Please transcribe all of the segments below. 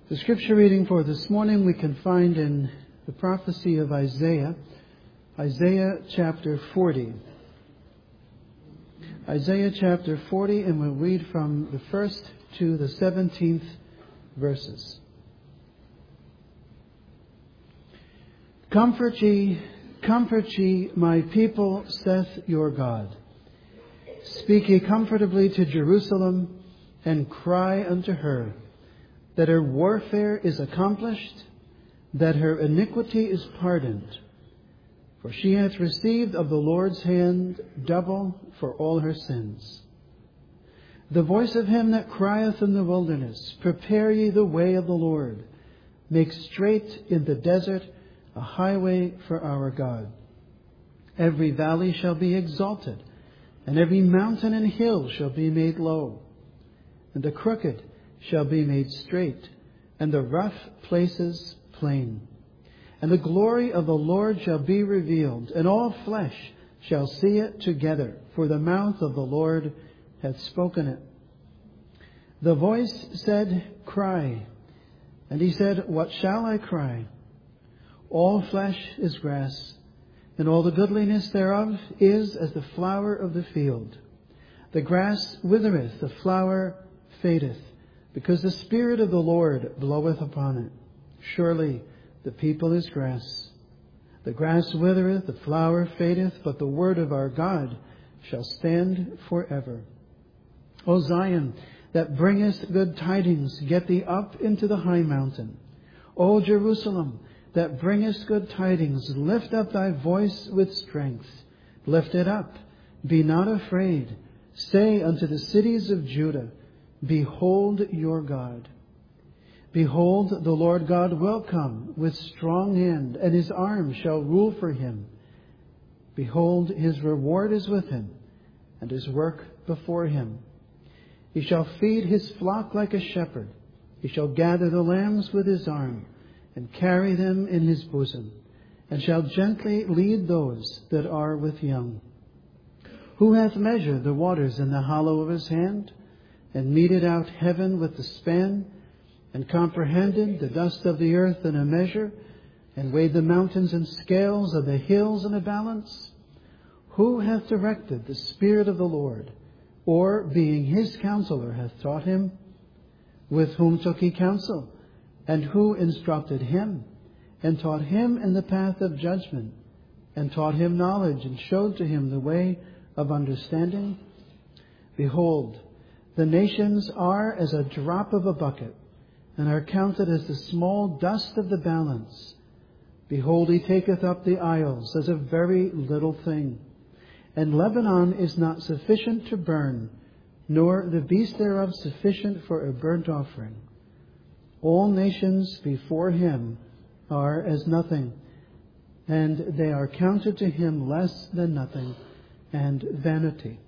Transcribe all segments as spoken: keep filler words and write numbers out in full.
The scripture reading for this morning we can find in the prophecy of Isaiah, Isaiah chapter forty. Isaiah chapter forty, and we'll read from the first to the seventeenth verses. Comfort ye, comfort ye, my people, saith your God. Speak ye comfortably to Jerusalem, and cry unto her, that her warfare is accomplished, that her iniquity is pardoned. For she hath received of the Lord's hand double for all her sins. The voice of him that crieth in the wilderness, prepare ye the way of the Lord. Make straight in the desert a highway for our God. Every valley shall be exalted, and every mountain and hill shall be made low. And the crooked shall be made straight, and the rough places plain. And the glory of the Lord shall be revealed, and all flesh shall see it together, for the mouth of the Lord hath spoken it. The voice said, Cry. And he said, What shall I cry? All flesh is grass, and all the goodliness thereof is as the flower of the field. The grass withereth, the flower fadeth, because the Spirit of the Lord bloweth upon it. Surely the people is grass. The grass withereth, the flower fadeth, but the word of our God shall stand forever. O Zion, that bringest good tidings, get thee up into the high mountain. O Jerusalem, that bringest good tidings, lift up thy voice with strength. Lift it up, be not afraid. Say unto the cities of Judah, Behold your God. Behold, the Lord God will come with strong hand, and his arm shall rule for him. Behold, his reward is with him, and his work before him. He shall feed his flock like a shepherd. He shall gather the lambs with his arm, and carry them in his bosom, and shall gently lead those that are with young. Who hath measured the waters in the hollow of his hand, and meted out heaven with the span, and comprehended the dust of the earth in a measure, and weighed the mountains in scales, and the hills in a balance? Who hath directed the Spirit of the Lord, or being his counselor hath taught him? With whom took he counsel? And who instructed him, and taught him in the path of judgment, and taught him knowledge, and showed to him the way of understanding? Behold, the nations are as a drop of a bucket, and are counted as the small dust of the balance. Behold, he taketh up the isles as a very little thing. And Lebanon is not sufficient to burn, nor the beast thereof sufficient for a burnt offering. All nations before him are as nothing, and they are counted to him less than nothing, and vanity.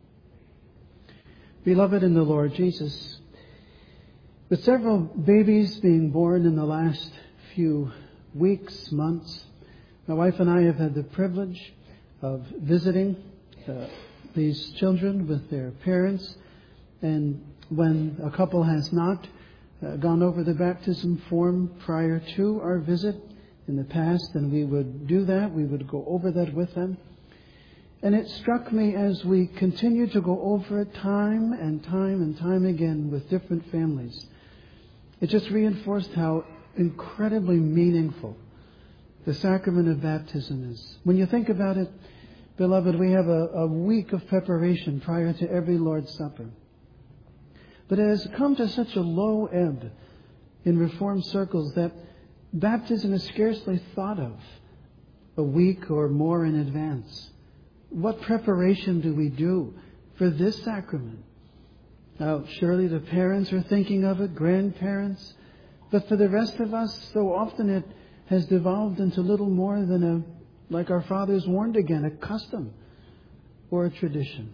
Beloved in the Lord Jesus, with several babies being born in the last few weeks, months, my wife and I have had the privilege of visiting uh, these children with their parents. And when a couple has not uh, gone over the baptism form prior to our visit in the past, and we would do that, we would go over that with them. And it struck me as we continue to go over it time and time and time again with different families. It just reinforced how incredibly meaningful the sacrament of baptism is. When you think about it, beloved, we have a, a week of preparation prior to every Lord's Supper. But it has come to such a low ebb in Reformed circles that baptism is scarcely thought of a week or more in advance. What preparation do we do for this sacrament? Now, surely the parents are thinking of it, grandparents, but for the rest of us, so often it has devolved into little more than a, like our fathers warned again, a custom or a tradition.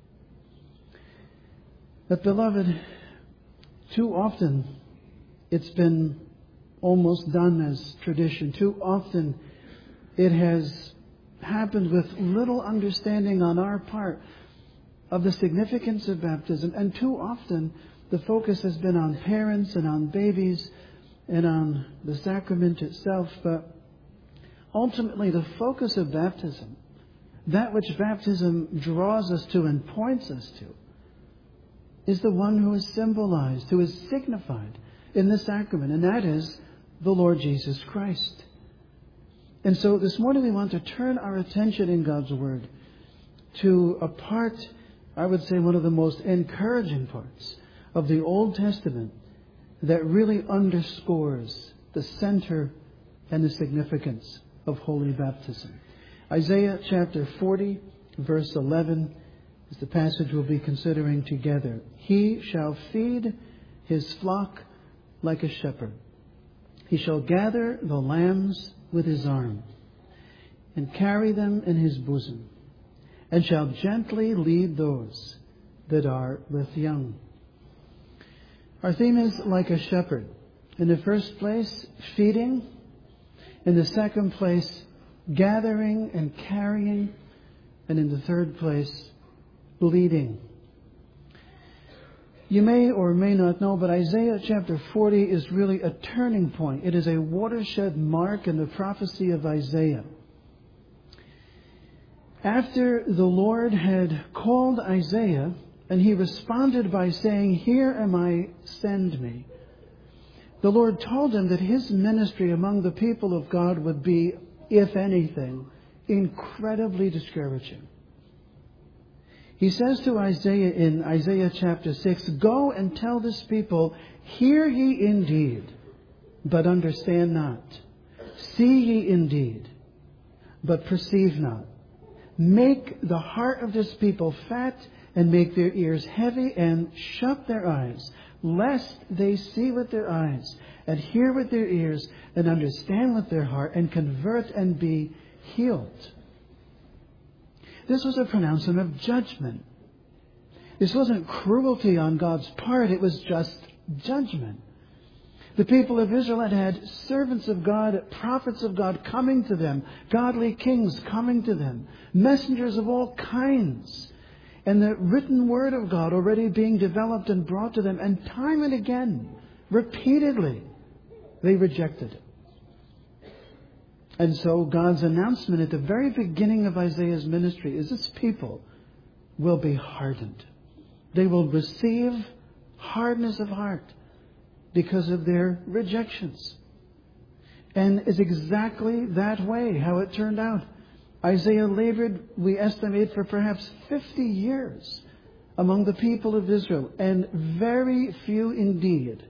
But beloved, too often it's been almost done as tradition. Too often it has happened with little understanding on our part of the significance of baptism. And too often the focus has been on parents and on babies and on the sacrament itself, but ultimately the focus of baptism, that which baptism draws us to and points us to, is the one who is symbolized, who is signified in the sacrament, and that is the Lord Jesus Christ. And so this morning we want to turn our attention in God's Word to a part, I would say one of the most encouraging parts of the Old Testament that really underscores the center and the significance of holy baptism. Isaiah chapter forty, verse eleven, is the passage we'll be considering together. He shall feed his flock like a shepherd. He shall gather the lambs with his arm, and carry them in his bosom, and shall gently lead those that are with young. Our theme is like a shepherd. In the first place, feeding. In the second place, gathering and carrying. And in the third place, leading. You may or may not know, but Isaiah chapter forty is really a turning point. It is a watershed mark in the prophecy of Isaiah. After the Lord had called Isaiah, and he responded by saying, "Here am I, send me," the Lord told him that his ministry among the people of God would be, if anything, incredibly discouraging. He says to Isaiah in Isaiah chapter six, "Go and tell this people, hear ye indeed, but understand not. See ye indeed, but perceive not. Make the heart of this people fat, and make their ears heavy, and shut their eyes, lest they see with their eyes, and hear with their ears, and understand with their heart, and convert and be healed." This was a pronouncement of judgment. This wasn't cruelty on God's part. It was just judgment. The people of Israel had had servants of God, prophets of God coming to them, godly kings coming to them, messengers of all kinds, and the written word of God already being developed and brought to them. And time and again, repeatedly, they rejected it. And so God's announcement at the very beginning of Isaiah's ministry is this people will be hardened. They will receive hardness of heart because of their rejections. And it's exactly that way how it turned out. Isaiah labored, we estimate, for perhaps fifty years among the people of Israel, and very few indeed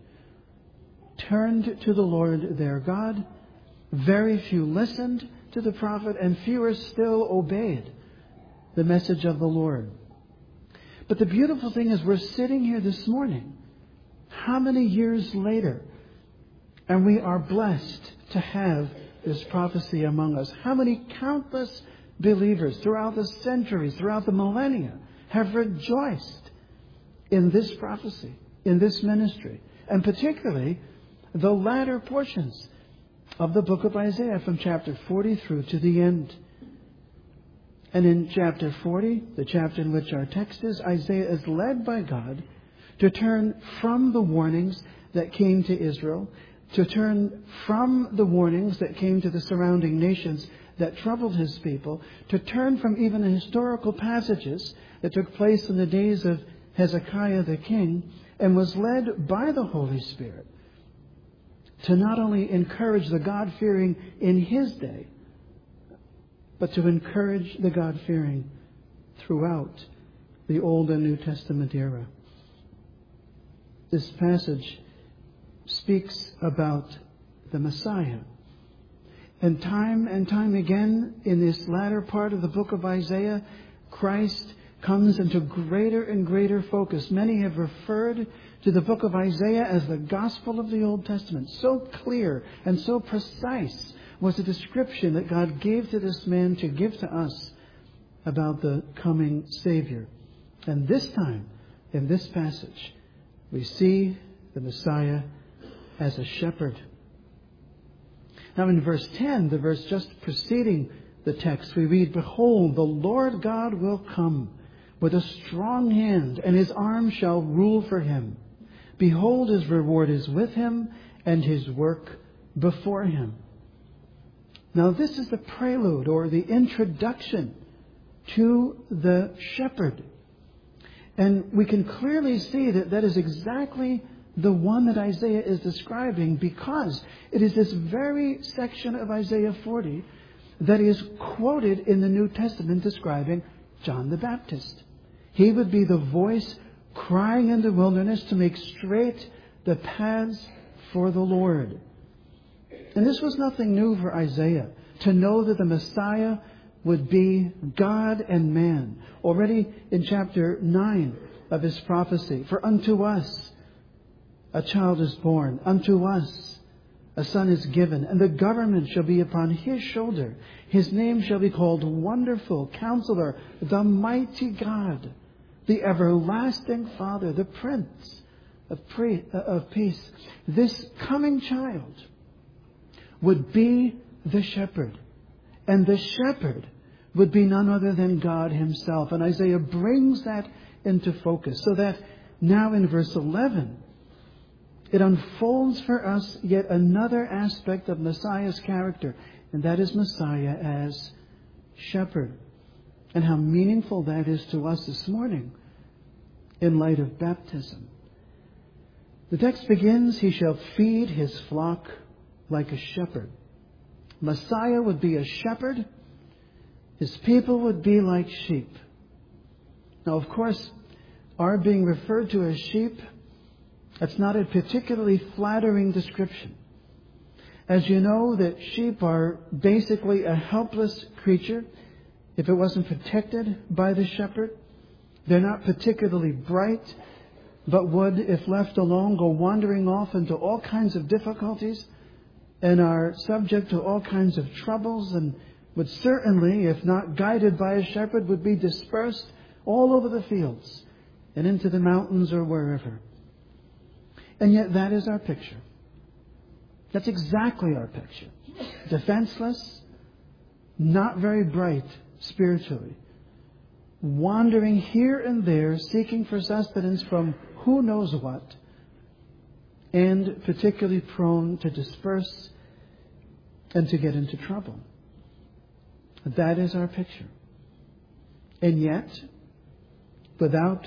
turned to the Lord their God. Very few listened to the prophet, and fewer still obeyed the message of the Lord. But the beautiful thing is we're sitting here this morning, how many years later, and we are blessed to have this prophecy among us. How many countless believers throughout the centuries, throughout the millennia, have rejoiced in this prophecy, in this ministry, and particularly the latter portions of the book of Isaiah from chapter forty through to the end. And in chapter forty, the chapter in which our text is, Isaiah is led by God to turn from the warnings that came to Israel, to turn from the warnings that came to the surrounding nations that troubled his people, to turn from even the historical passages that took place in the days of Hezekiah the king, and was led by the Holy Spirit to not only encourage the God-fearing in his day, but to encourage the God-fearing throughout the Old and New Testament era. This passage speaks about the Messiah. And time and time again, in this latter part of the book of Isaiah, Christ comes into greater and greater focus. Many have referred to the book of Isaiah as the gospel of the Old Testament. So clear and so precise was the description that God gave to this man to give to us about the coming Savior. And this time, in this passage, we see the Messiah as a shepherd. Now in verse ten, the verse just preceding the text, we read, "Behold, the Lord God will come with a strong hand, and his arm shall rule for him. Behold, his reward is with him, and His work before Him. Now this is the prelude or the introduction to the shepherd. And we can clearly see that that is exactly the one that Isaiah is describing, because it is this very section of Isaiah forty that is quoted in the New Testament describing John the Baptist. He would be the voice crying in the wilderness to make straight the paths for the Lord. And this was nothing new for Isaiah, to know that the Messiah would be God and man. Already in chapter nine of his prophecy, for unto us a child is born, unto us a son is given, and the government shall be upon his shoulder. His name shall be called Wonderful, Counselor, the Mighty God, the Everlasting Father, the Prince of, pre- of Peace. This coming child would be the shepherd. And the shepherd would be none other than God Himself. And Isaiah brings that into focus, so that now in verse eleven, it unfolds for us yet another aspect of Messiah's character, and that is Messiah as shepherd. And how meaningful that is to us this morning in light of baptism. The text begins, He shall feed His flock like a shepherd. Messiah would be a shepherd. His people would be like sheep. Now, of course, our being referred to as sheep, that's not a particularly flattering description. As you know, that sheep are basically a helpless creature if it wasn't protected by the shepherd. They're not particularly bright, but would, if left alone, go wandering off into all kinds of difficulties and are subject to all kinds of troubles, and would certainly, if not guided by a shepherd, would be dispersed all over the fields and into the mountains or wherever. And yet that is our picture. That's exactly our picture. Defenseless, not very bright spiritually, wandering here and there, seeking for sustenance from who knows what, and particularly prone to disperse and to get into trouble. That is our picture. And yet, without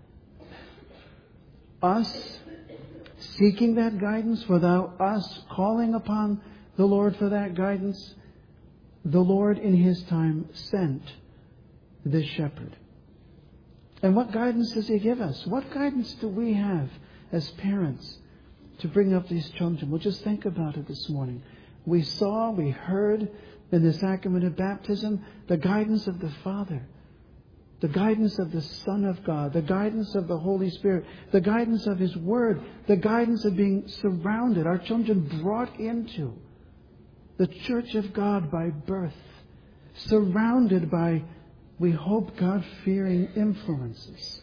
us seeking that guidance, without us calling upon the Lord for that guidance, the Lord in His time sent this shepherd. And what guidance does He give us? What guidance do we have as parents to bring up these children? Well, just think about it this morning. We saw, we heard in the sacrament of baptism the guidance of the Father, the guidance of the Son of God, the guidance of the Holy Spirit, the guidance of His Word, the guidance of being surrounded, our children brought into the Church of God by birth, surrounded by, we hope, God-fearing influences.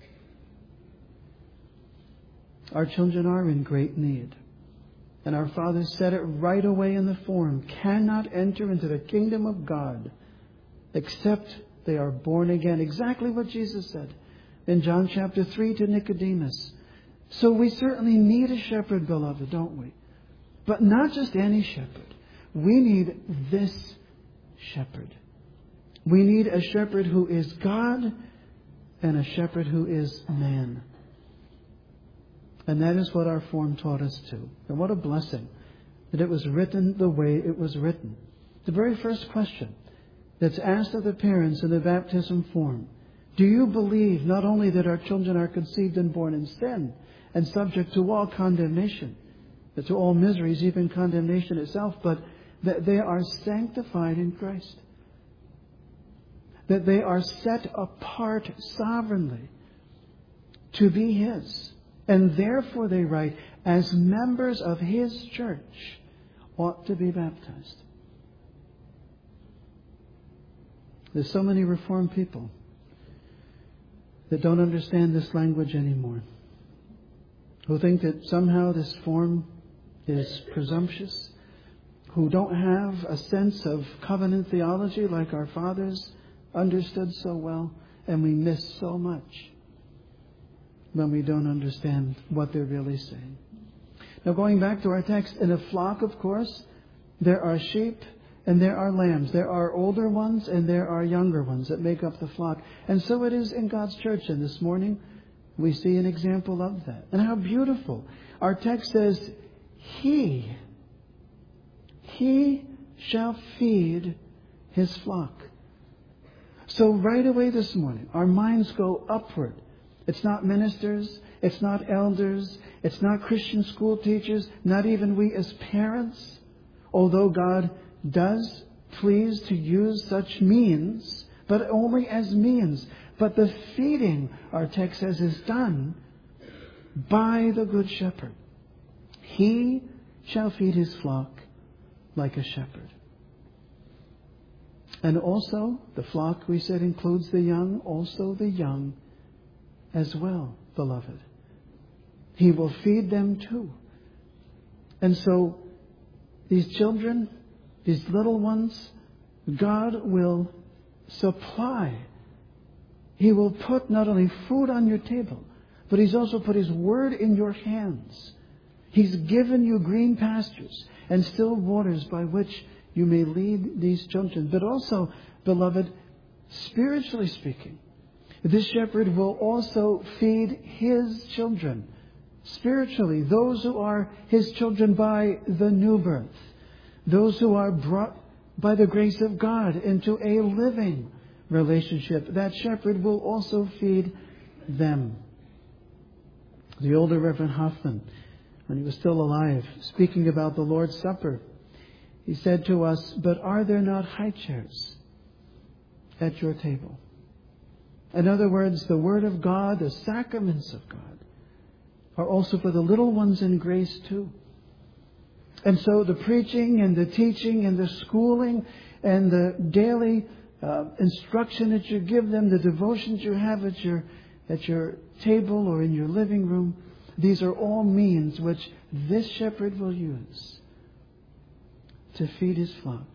Our children are in great need. And our Father said it right away in the form, cannot enter into the kingdom of God except they are born again. Exactly what Jesus said in John chapter three to Nicodemus. So we certainly need a shepherd, beloved, don't we? But not just any shepherd. We need this shepherd. We need a shepherd who is God and a shepherd who is man. And that is what our form taught us too. And what a blessing that it was written the way it was written. The very first question that's asked of the parents in the baptism form: do you believe not only that our children are conceived and born in sin and subject to all condemnation, to all miseries, even condemnation itself, but that they are sanctified in Christ? That they are set apart sovereignly to be His. And therefore, they write, as members of His church, ought to be baptized. There's so many Reformed people that don't understand this language anymore, who think that somehow this form is presumptuous, who don't have a sense of covenant theology like our fathers understood so well, and we miss so much when we don't understand what they're really saying. Now going back to our text, in a flock, of course, there are sheep and there are lambs. There are older ones and there are younger ones that make up the flock. And so it is in God's church. And this morning we see an example of that. And how beautiful. Our text says, He, He shall feed His flock. So right away this morning, our minds go upward. It's not ministers. It's not elders. It's not Christian school teachers. Not even we as parents. Although God does please to use such means, but only as means. But the feeding, our text says, is done by the Good Shepherd. He shall feed His flock like a shepherd. And also, the flock, we said, includes the young, also the young as well, beloved. He will feed them too. And so, these children, these little ones, God will supply. He will put not only food on your table, but He's also put His word in your hands. He's given you green pastures and still waters by which you may lead these children. But also, beloved, spiritually speaking, this shepherd will also feed His children. Spiritually, those who are His children by the new birth. Those who are brought by the grace of God into a living relationship. That shepherd will also feed them. The older Reverend Hoffman, when he was still alive, speaking about the Lord's Supper, he said to us, "But are there not high chairs at your table?" In other words, the Word of God, the sacraments of God, are also for the little ones in grace too. And so the preaching and the teaching and the schooling and the daily uh, instruction that you give them, the devotions you have at your at your table or in your living room, these are all means which this shepherd will use to feed His flock.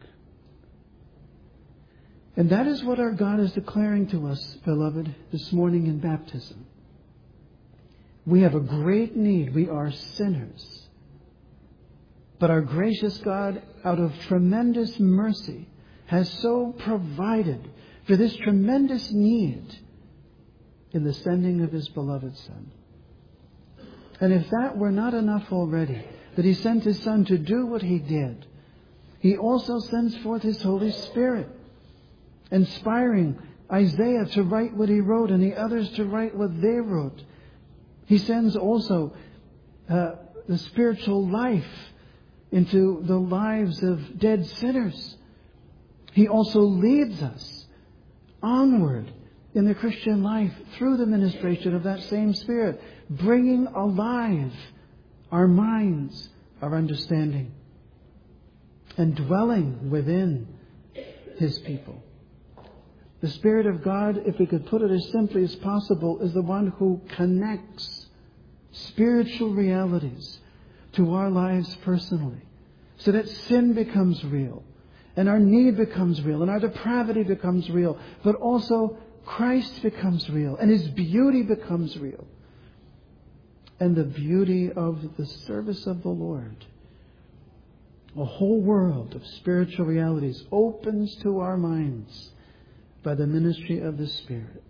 And that is what our God is declaring to us, beloved, this morning in baptism. We have a great need. We are sinners. But our gracious God, out of tremendous mercy, has so provided for this tremendous need in the sending of His beloved Son. And if that were not enough already, that He sent His Son to do what He did, He also sends forth His Holy Spirit, inspiring Isaiah to write what he wrote and the others to write what they wrote. He sends also uh, the spiritual life into the lives of dead sinners. He also leads us onward in the Christian life through the ministration of that same Spirit, bringing alive our minds, our understanding, and dwelling within His people. The Spirit of God, if we could put it as simply as possible, is the one who connects spiritual realities to our lives personally, so that sin becomes real, and our need becomes real, and our depravity becomes real, but also Christ becomes real, and His beauty becomes real. And the beauty of the service of the Lord, a whole world of spiritual realities, opens to our minds by the ministry of the Spirit.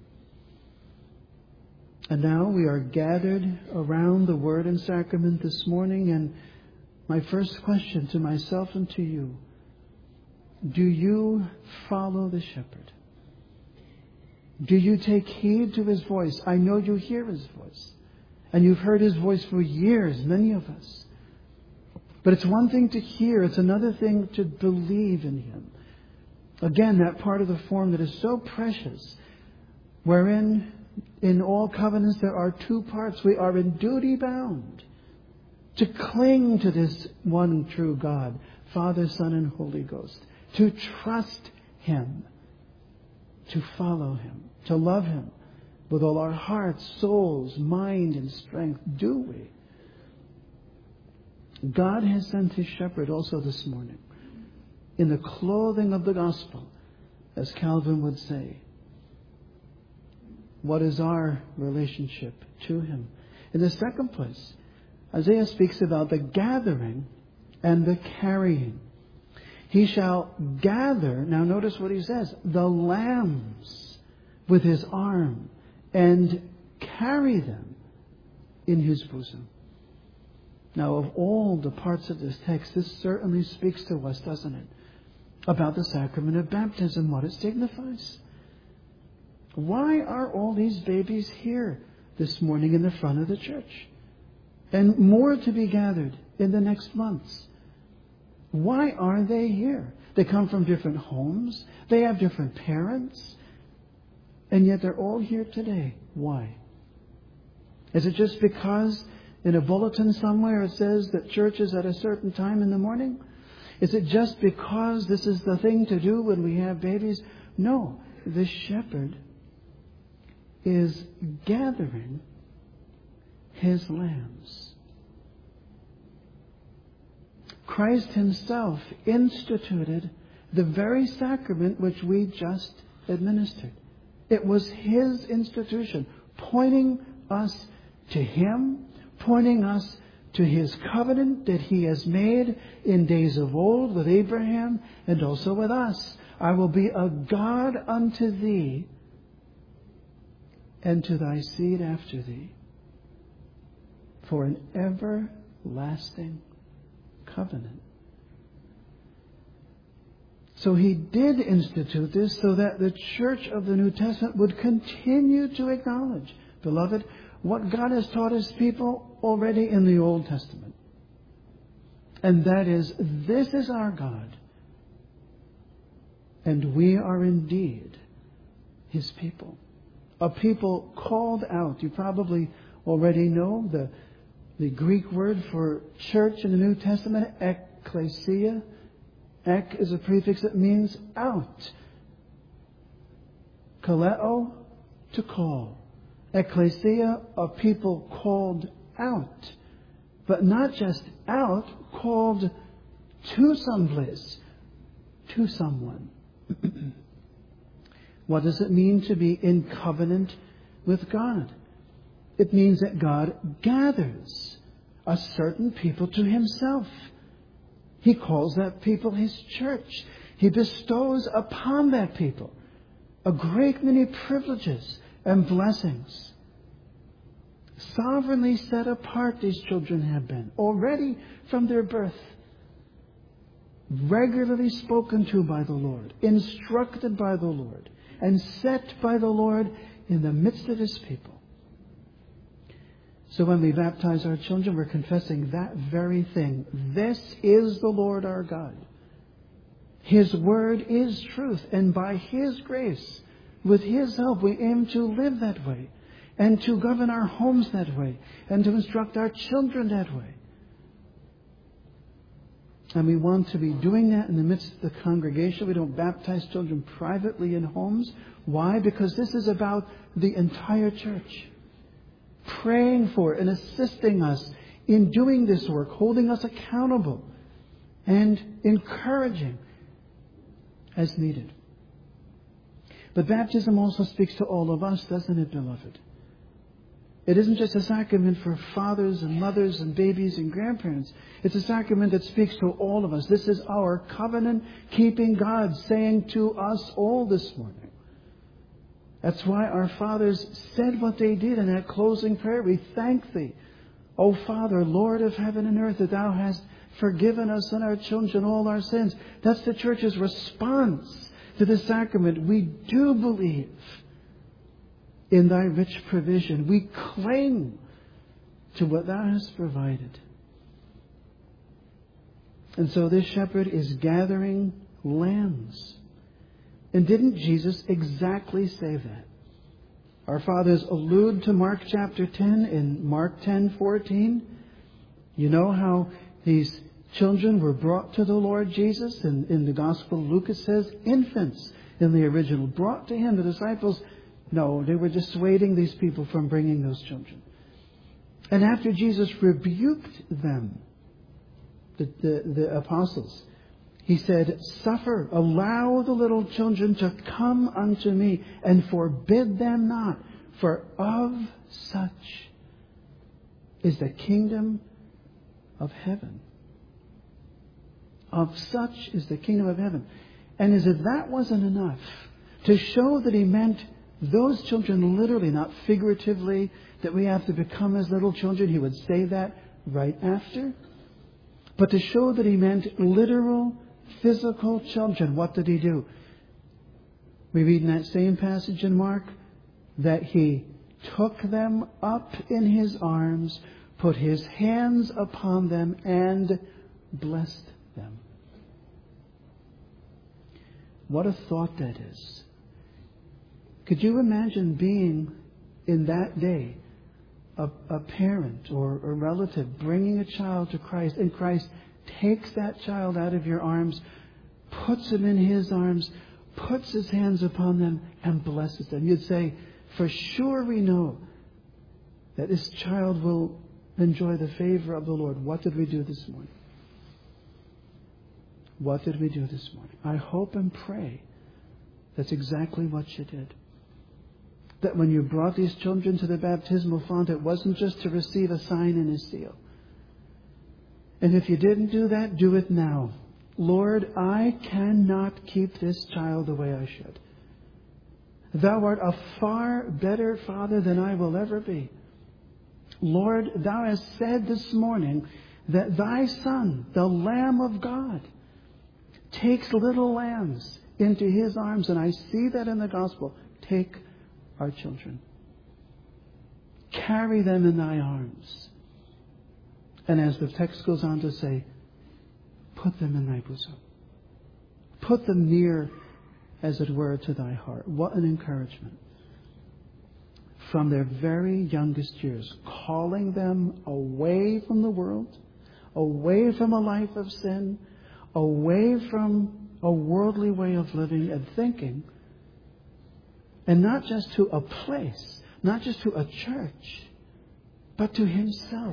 And now we are gathered around the Word and Sacrament this morning, and my first question to myself and to you, do you follow the Shepherd? Do you take heed to His voice? I know you hear His voice, and you've heard His voice for years, many of us. But it's one thing to hear, it's another thing to believe in Him. Again, that part of the form that is so precious, wherein in all covenants there are two parts. We are in duty bound to cling to this one true God, Father, Son, and Holy Ghost, to trust Him, to follow Him, to love Him with all our hearts, souls, mind, and strength. Do we? God has sent His shepherd also this morning in the clothing of the gospel, as Calvin would say. What is our relationship to Him? In the second place, Isaiah speaks about the gathering and the carrying. He shall gather, now notice what he says, the lambs with his arm and carry them in his bosom. Now, of all the parts of this text, this certainly speaks to us, doesn't it? About the sacrament of baptism, what it signifies. Why are all these babies here this morning in the front of the church? And more to be gathered in the next months. Why are they here? They come from different homes. They have different parents. And yet they're all here today. Why? Is it just because in a bulletin somewhere it says that church is at a certain time in the morning? Is it just because this is the thing to do when we have babies? No. The shepherd is gathering his lambs. Christ himself instituted the very sacrament which we just administered. It was his institution, pointing us to him, pointing us to his covenant that he has made in days of old with Abraham and also with us. I will be a God unto thee and to thy seed after thee for an everlasting covenant. So he did institute this so that the church of the New Testament would continue to acknowledge, beloved, what God has taught his people already in the Old Testament. And that is, this is our God. And we are indeed his people. A people called out. You probably already know the, the Greek word for church in the New Testament, ekklesia. Ek is a prefix that means out. Kaleo, to call. Ecclesia, a people called out. But not just out, called to some place, to someone. What does it mean to be in covenant with God? It means that God gathers a certain people to himself. He calls that people his church. He bestows upon that people a great many privileges and blessings. Sovereignly set apart these children have been, already from their birth. Regularly spoken to by the Lord, instructed by the Lord, and set by the Lord in the midst of his people. So when we baptize our children, we're confessing that very thing. This is the Lord our God. His word is truth, and by his grace, with his help, we aim to live that way, and to govern our homes that way, and to instruct our children that way. And we want to be doing that in the midst of the congregation. We don't baptize children privately in homes. Why? Because this is about the entire church. Praying for and assisting us in doing this work, holding us accountable, and encouraging as needed. But baptism also speaks to all of us, doesn't it, beloved? It isn't just a sacrament for fathers and mothers and babies and grandparents. It's a sacrament that speaks to all of us. This is our covenant-keeping God saying to us all this morning. That's why our fathers said what they did in that closing prayer. We thank thee, O Father, Lord of heaven and earth, that thou hast forgiven us and our children all our sins. That's the church's response to the sacrament. We do believe in thy rich provision. We cling to what thou hast provided. And so this shepherd is gathering lambs. And didn't Jesus exactly say that? Our fathers allude to Mark chapter ten in Mark ten fourteen. You know how these children were brought to the Lord Jesus? And in the Gospel of Luke it says infants in the original. Brought to him. The disciples, no, they were dissuading these people from bringing those children. And after Jesus rebuked them, the, the, the apostles, he said, suffer, allow the little children to come unto me, and forbid them not, for of such is the kingdom of heaven. Of such is the kingdom of heaven. And as if that wasn't enough, to show that he meant those children literally, not figuratively, that we have to become as little children, he would say that right after. But to show that he meant literal, physical children, what did he do? We read in that same passage in Mark that he took them up in his arms, put his hands upon them, and blessed them. What a thought that is. Could you imagine being in that day a, a parent or a relative bringing a child to Christ, and Christ takes that child out of your arms, puts him in his arms, puts his hands upon them, and blesses them? You'd say, for sure we know that this child will enjoy the favor of the Lord. What did we do this morning? What did we do this morning? I hope and pray that's exactly what you did. That when you brought these children to the baptismal font, it wasn't just to receive a sign and a seal. And if you didn't do that, do it now. Lord, I cannot keep this child the way I should. Thou art a far better Father than I will ever be. Lord, Thou hast said this morning that Thy Son, the Lamb of God, takes little lambs into His arms. And I see that in the gospel. Take our children. Carry them in Thy arms. And as the text goes on to say, put them in Thy bosom. Put them near, as it were, to Thy heart. What an encouragement. From their very youngest years, calling them away from the world, away from a life of sin, away from a worldly way of living and thinking, and not just to a place, not just to a church, but to Himself.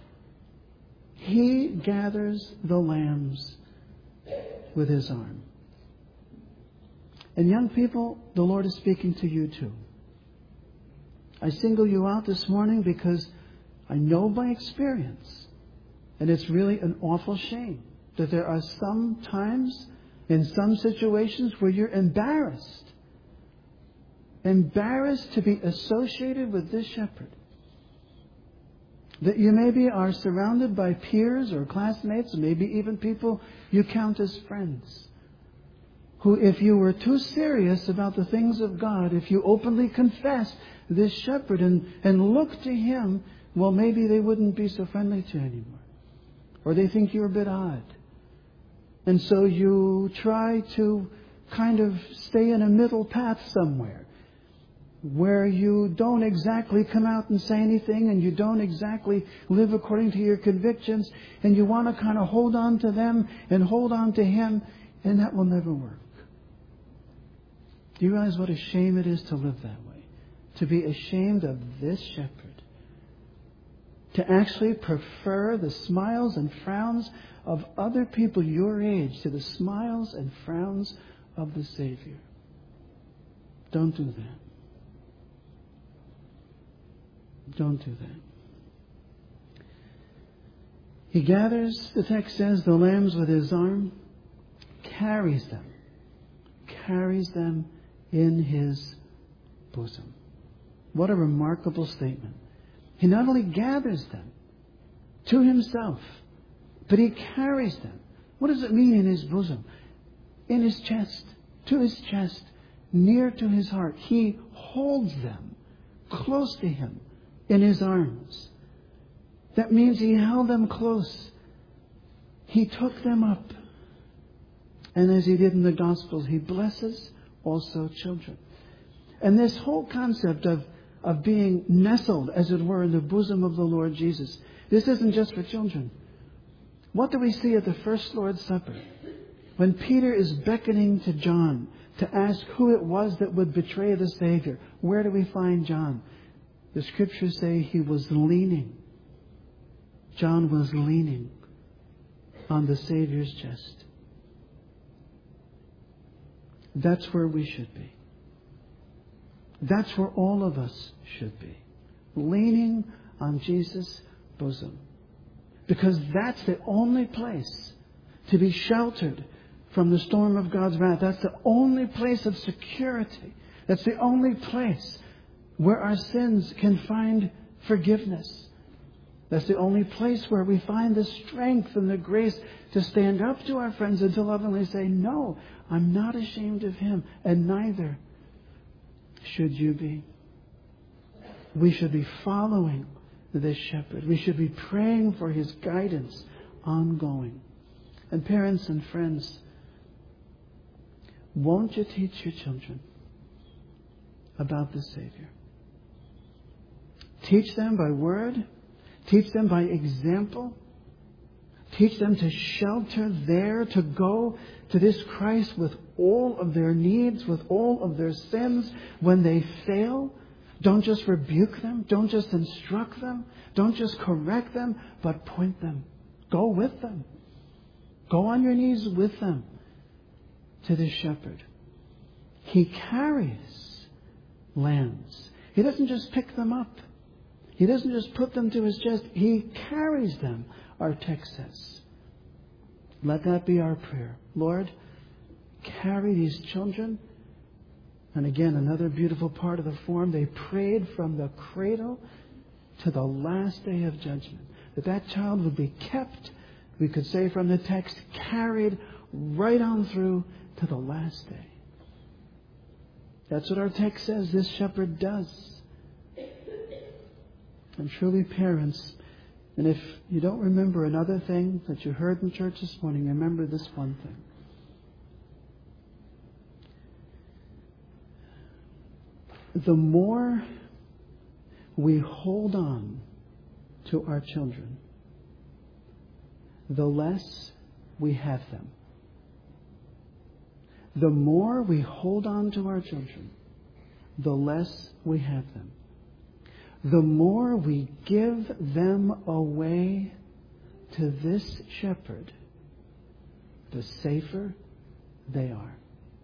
He gathers the lambs with His arm. And young people, the Lord is speaking to you too. I single you out this morning because I know by experience, and it's really an awful shame, that there are some times, in some situations, where you're embarrassed. Embarrassed to be associated with this shepherd. That you maybe are surrounded by peers or classmates, or maybe even people you count as friends, who, if you were too serious about the things of God, if you openly confessed this shepherd and, and looked to Him, well, maybe they wouldn't be so friendly to you anymore. Or they think you're a bit odd. And so you try to kind of stay in a middle path somewhere, where you don't exactly come out and say anything, and you don't exactly live according to your convictions, and you want to kind of hold on to them and hold on to Him, and that will never work. Do you realize what a shame it is to live that way? To be ashamed of this shepherd. To actually prefer the smiles and frowns of other people your age to the smiles and frowns of the Savior. Don't do that. Don't do that. He gathers, the text says, the lambs with His arm, carries them, carries them in His bosom. What a remarkable statement. He not only gathers them to Himself, but He carries them. What does it mean in His bosom? In His chest, to His chest, near to His heart. He holds them close to Him in His arms. That means He held them close. He took them up. And as He did in the Gospels, He blesses also children. And this whole concept of, of being nestled, as it were, in the bosom of the Lord Jesus, this isn't just for children. What do we see at the first Lord's Supper? When Peter is beckoning to John to ask who it was that would betray the Savior, where do we find John? The Scriptures say he was leaning. John was leaning on the Savior's chest. That's where we should be. That's where all of us should be. Leaning on Jesus' bosom. Because that's the only place to be sheltered from the storm of God's wrath. That's the only place of security. That's the only place where our sins can find forgiveness. That's the only place where we find the strength and the grace to stand up to our friends and to lovingly say, no, I'm not ashamed of him, and neither should you be. We should be following this shepherd. We should be praying for his guidance ongoing. And parents and friends, won't you teach your children about the Savior? Teach them by word. Teach them by example. Teach them to shelter there, to go to this Christ with all of their needs, with all of their sins. When they fail, don't just rebuke them. Don't just instruct them. Don't just correct them, but point them. Go with them. Go on your knees with them to the shepherd. He carries lambs. He doesn't just pick them up. He doesn't just put them to his chest. He carries them, our text says. Let that be our prayer. Lord, carry these children. And again, another beautiful part of the form, they prayed from the cradle to the last day of judgment. That that child would be kept, we could say from the text, carried right on through to the last day. That's what our text says this shepherd does. And truly, parents, and if you don't remember another thing that you heard in church this morning, remember this one thing. The more we hold on to our children, the less we have them. The more we hold on to our children, the less we have them. The more we give them away to this shepherd, the safer they are.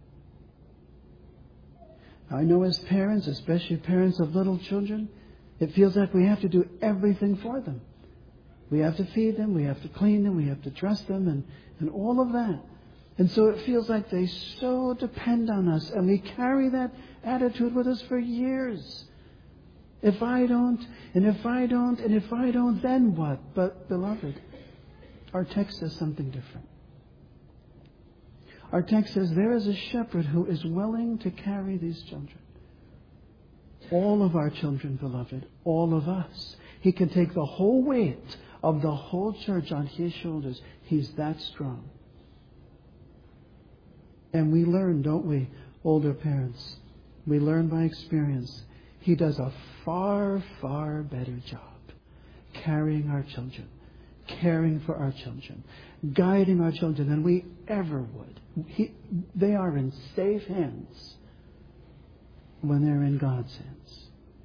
I know as parents, especially parents of little children, it feels like we have to do everything for them. We have to feed them, we have to clean them, we have to dress them, and, and all of that. And so it feels like they so depend on us, and we carry that attitude with us for years. If I don't, and if I don't, and if I don't, then what? But, beloved, our text says something different. Our text says there is a shepherd who is willing to carry these children. All of our children, beloved, all of us. He can take the whole weight of the whole church on his shoulders. He's that strong. And we learn, don't we, older parents? We learn by experience. He does a far, far better job carrying our children, caring for our children, guiding our children than we ever would. He, they are in safe hands when they're in God's hands.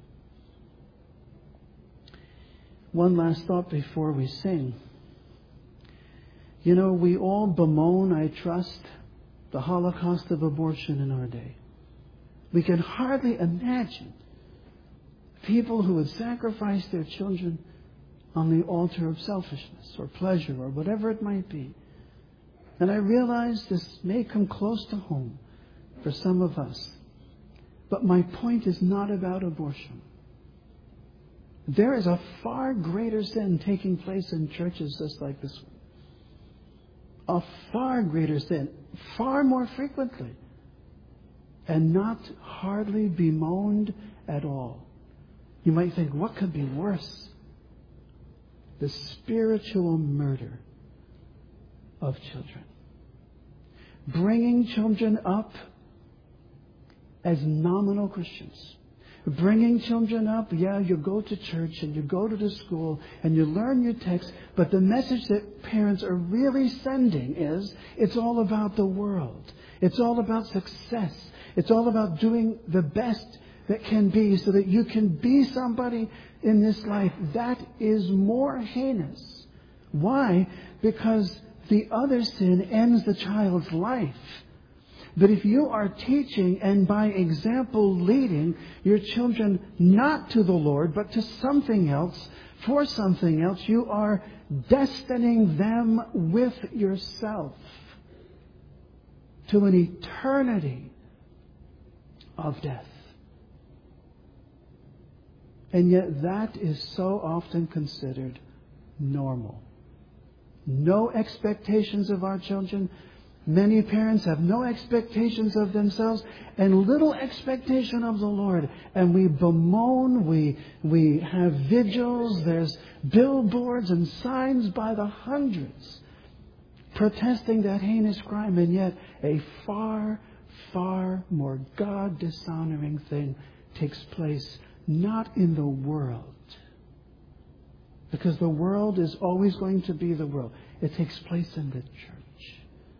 One last thought before we sing. You know, we all bemoan, I trust, the Holocaust of abortion in our day. We can hardly imagine people who would sacrifice their children on the altar of selfishness or pleasure or whatever it might be. And I realize this may come close to home for some of us. But my point is not about abortion. There is a far greater sin taking place in churches just like this one. A far greater sin, far more frequently, and not hardly bemoaned at all. You might think, what could be worse? The spiritual murder of children. Bringing children up as nominal Christians. Bringing children up, yeah, you go to church and you go to the school and you learn your text, but the message that parents are really sending is it's all about the world. It's all about success. It's all about doing the best that can be so that you can be somebody in this life. That is more heinous. Why? Because the other sin ends the child's life. But if you are teaching and by example leading your children not to the Lord, but to something else, for something else, you are destining them with yourself to an eternity of death. And yet that is so often considered normal. No expectations of our children. Many parents have no expectations of themselves and little expectation of the Lord. And we bemoan, we, we have vigils, there's billboards and signs by the hundreds protesting that heinous crime. And yet a far, far more God-dishonoring thing takes place not in the world. Because the world is always going to be the world. It takes place in the church.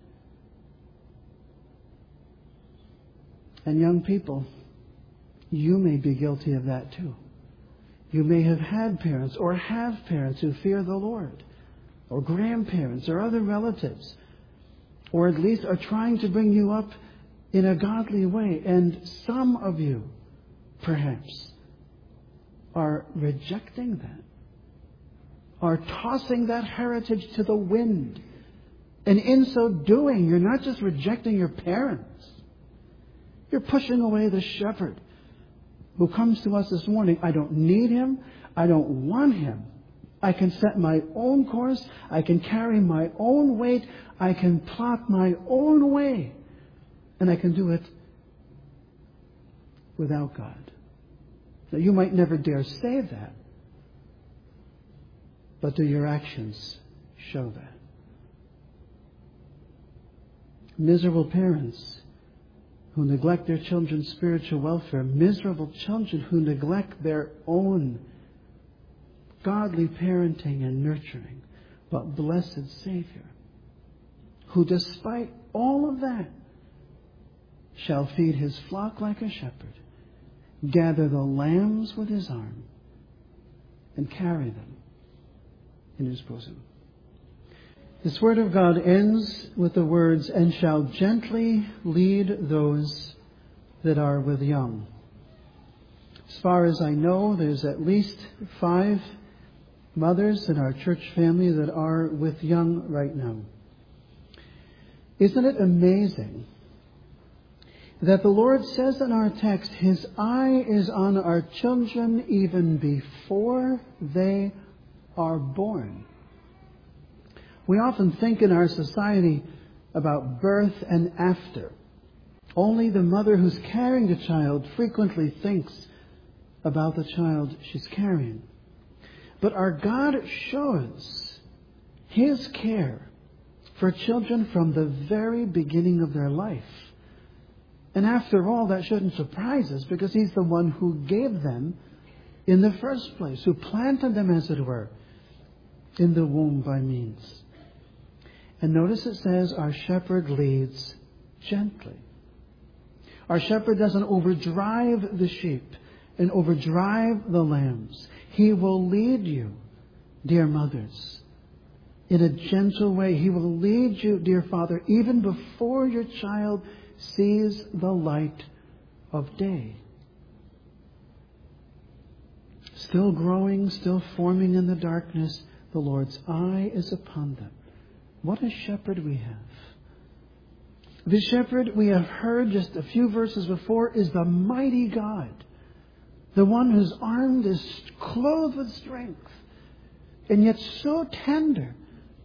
And young people, you may be guilty of that too. You may have had parents or have parents who fear the Lord, or grandparents or other relatives, or at least are trying to bring you up in a godly way. And some of you, perhaps, are rejecting that, are tossing that heritage to the wind. And in so doing, you're not just rejecting your parents. You're pushing away the shepherd who comes to us this morning. I don't need him. I don't want him. I can set my own course. I can carry my own weight. I can plot my own way. And I can do it without God. Now, you might never dare say that. But do your actions show that? Miserable parents who neglect their children's spiritual welfare. Miserable children who neglect their own godly parenting and nurturing. But blessed Savior, who despite all of that shall feed his flock like a shepherd, gather the lambs with his arm, and carry them in his bosom. This word of God ends with the words, and shall gently lead those that are with young. As far as I know, there's at least five mothers in our church family that are with young right now. Isn't it amazing that the Lord says in our text, his eye is on our children even before they are born? We often think in our society about birth and after. Only the mother who's carrying the child frequently thinks about the child she's carrying. But our God shows his care for children from the very beginning of their life. And after all, that shouldn't surprise us, because he's the one who gave them in the first place, who planted them, as it were, in the womb by means. And notice it says our shepherd leads gently. Our shepherd doesn't overdrive the sheep and overdrive the lambs. He will lead you, dear mothers, in a gentle way. He will lead you, dear father, even before your child sees the light of day. Still growing, still forming in the darkness, the Lord's eye is upon them. What a shepherd we have. The shepherd we have heard just a few verses before is the mighty God, the one whose arm is clothed with strength, and yet so tender,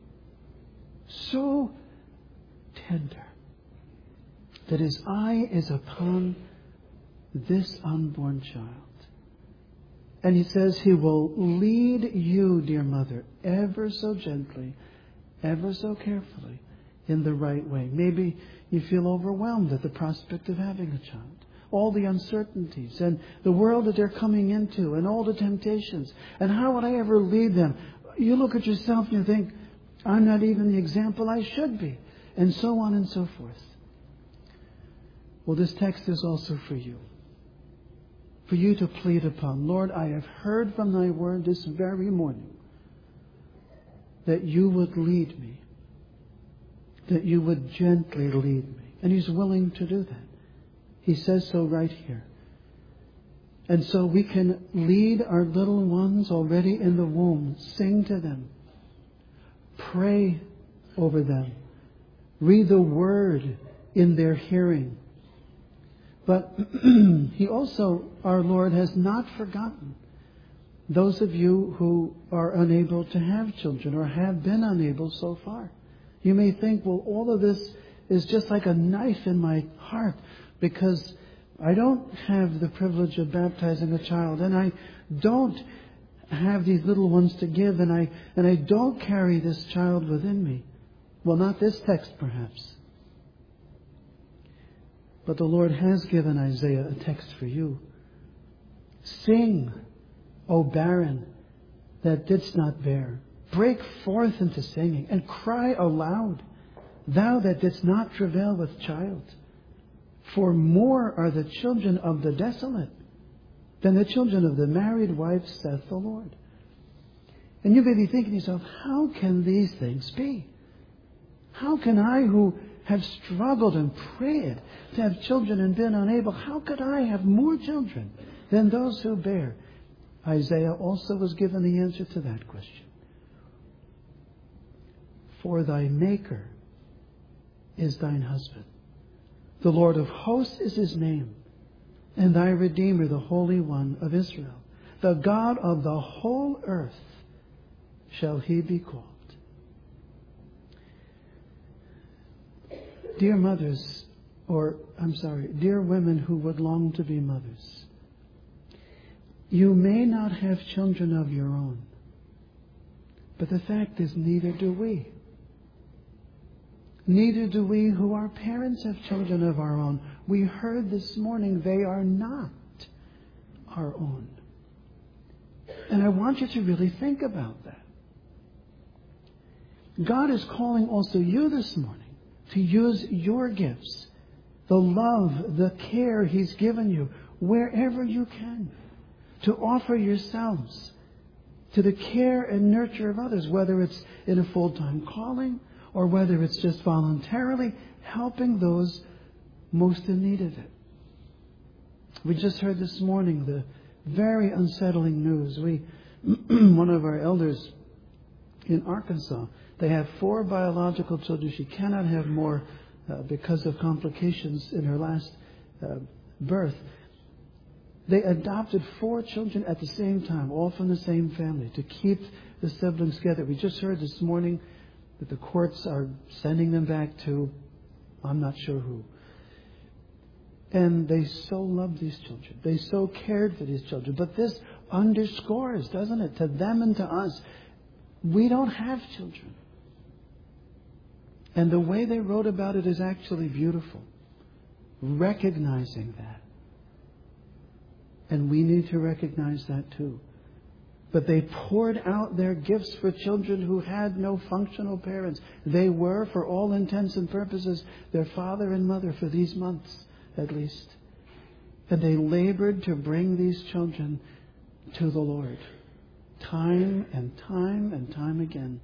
so tender, that his eye is upon this unborn child. And he says he will lead you, dear mother, ever so gently, ever so carefully, in the right way. Maybe you feel overwhelmed at the prospect of having a child. All the uncertainties and the world that they're coming into and all the temptations. And how would I ever lead them? You look at yourself and you think, I'm not even the example I should be. And so on and so forth. Well, this text is also for you. For you to plead upon. Lord, I have heard from thy word this very morning that you would lead me, that you would gently lead me. And He's willing to do that. He says so right here. And so we can lead our little ones already in the womb, sing to them, pray over them, read the Word in their hearing. But He also, our Lord, has not forgotten those of you who are unable to have children or have been unable so far. You may think, well, all of this is just like a knife in my heart because I don't have the privilege of baptizing a child, and I don't have these little ones to give, and I and I don't carry this child within me. Well, not this text, perhaps. But the Lord has given Isaiah a text for you. Sing, O barren, that didst not bear. Break forth into singing, and cry aloud, thou that didst not travail with child. For more are the children of the desolate than the children of the married wife, saith the Lord. And you may be thinking to yourself, how can these things be? How can I, who have struggled and prayed to have children and been unable, how could I have more children than those who bear? Isaiah also was given the answer to that question. For thy Maker is thine husband. The Lord of hosts is His name, and thy Redeemer, the Holy One of Israel. The God of the whole earth shall He be called. Dear mothers, or I'm sorry, dear women who would long to be mothers, you may not have children of your own, but the fact is neither do we. Neither do we who are parents have children of our own. We heard this morning they are not our own. And I want you to really think about that. God is calling also you this morning to use your gifts, the love, the care He's given you, wherever you can, to offer yourselves to the care and nurture of others, whether it's in a full-time calling or whether it's just voluntarily helping those most in need of it. We just heard this morning the very unsettling news. We, one of our elders in Arkansas, they have four biological children. She cannot have more uh, because of complications in her last uh, birth. They adopted four children at the same time, all from the same family, to keep the siblings together. We just heard this morning that the courts are sending them back to, I'm not sure who. And they so loved these children. They so cared for these children. But this underscores, doesn't it, to them and to us, we don't have children. And the way they wrote about it is actually beautiful. Recognizing that. And we need to recognize that too. But they poured out their gifts for children who had no functional parents. They were, for all intents and purposes, their father and mother for these months, at least. And they labored to bring these children to the Lord. Time and time and time again.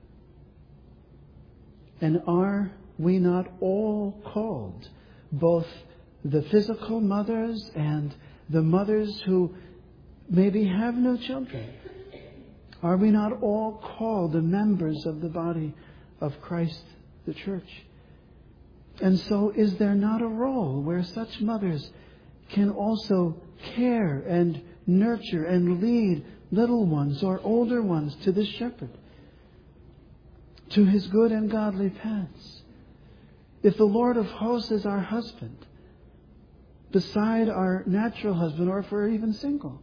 And are we not all called, both the physical mothers and the mothers who maybe have no children? Are we not all called the members of the body of Christ, the church? And so is there not a role where such mothers can also care and nurture and lead little ones or older ones to the shepherd, to His good and godly paths? If the Lord of hosts is our husband, beside our natural husband, or if we're even single,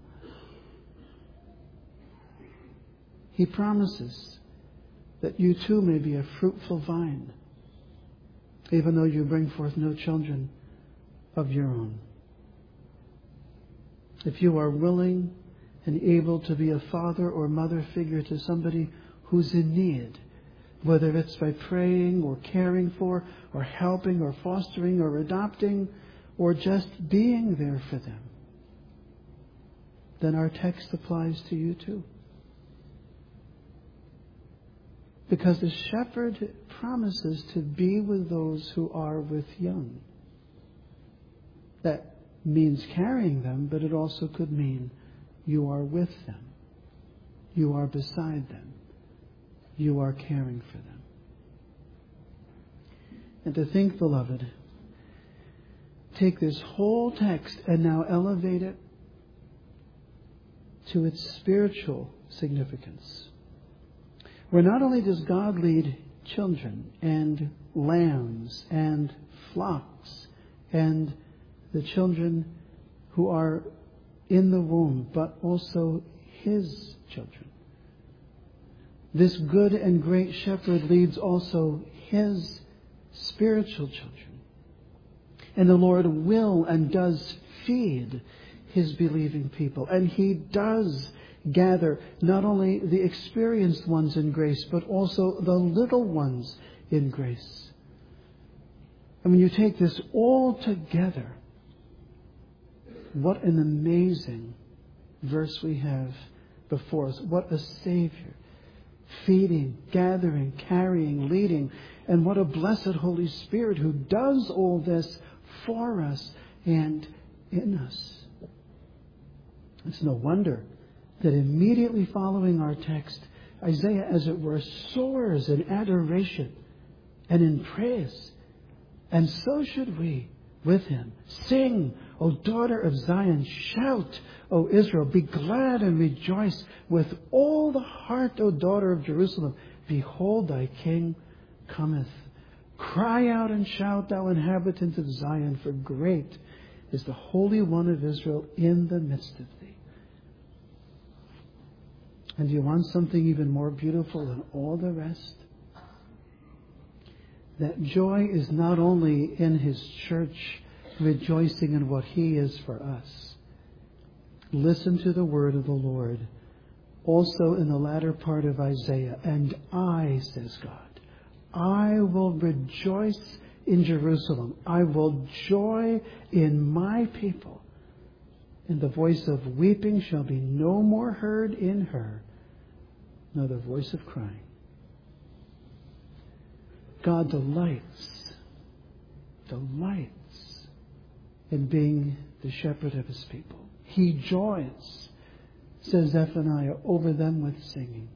He promises that you too may be a fruitful vine, even though you bring forth no children of your own. If you are willing and able to be a father or mother figure to somebody who's in need, whether it's by praying or caring for or helping or fostering or adopting or just being there for them, then our text applies to you too. Because the shepherd promises to be with those who are with young. That means carrying them, but it also could mean you are with them. You are beside them. You are caring for them. And to think, beloved, take this whole text and now elevate it to its spiritual significance. Where not only does God lead children and lambs and flocks and the children who are in the womb, but also His children. This good and great shepherd leads also His spiritual children. And the Lord will and does feed His believing people. And He does gather not only the experienced ones in grace, but also the little ones in grace. And when you take this all together, what an amazing verse we have before us. What a Savior. Feeding, gathering, carrying, leading. And what a blessed Holy Spirit who does all this for us and in us. It's no wonder that immediately following our text, Isaiah, as it were, soars in adoration and in praise. And so should we with him. Sing, O daughter of Zion. Shout, O Israel. Be glad and rejoice with all the heart, O daughter of Jerusalem. Behold, thy king cometh. Cry out and shout, thou inhabitant of Zion, for great is the Holy One of Israel in the midst of thee. And do you want something even more beautiful than all the rest? That joy is not only in His church, rejoicing in what He is for us. Listen to the word of the Lord. Also in the latter part of Isaiah. And I, says God, I will rejoice in Jerusalem. I will joy in my people. And the voice of weeping shall be no more heard in her, nor the voice of crying. God delights, delights in being the shepherd of His people. He joys, says Zephaniah, over them with singing.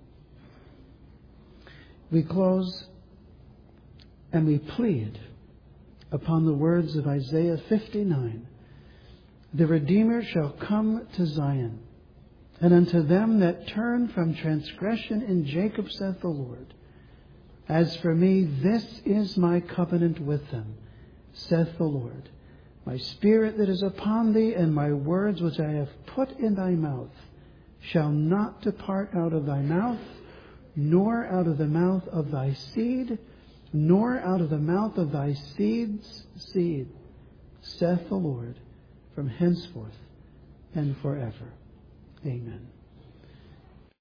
We close and we plead upon the words of Isaiah fifty-nine. The Redeemer shall come to Zion, and unto them that turn from transgression in Jacob, saith the Lord. As for me, this is my covenant with them, saith the Lord. My spirit that is upon thee, and my words which I have put in thy mouth, shall not depart out of thy mouth, nor out of the mouth of thy seed, nor out of the mouth of thy seed's seed, saith the Lord, from henceforth and forever. Amen.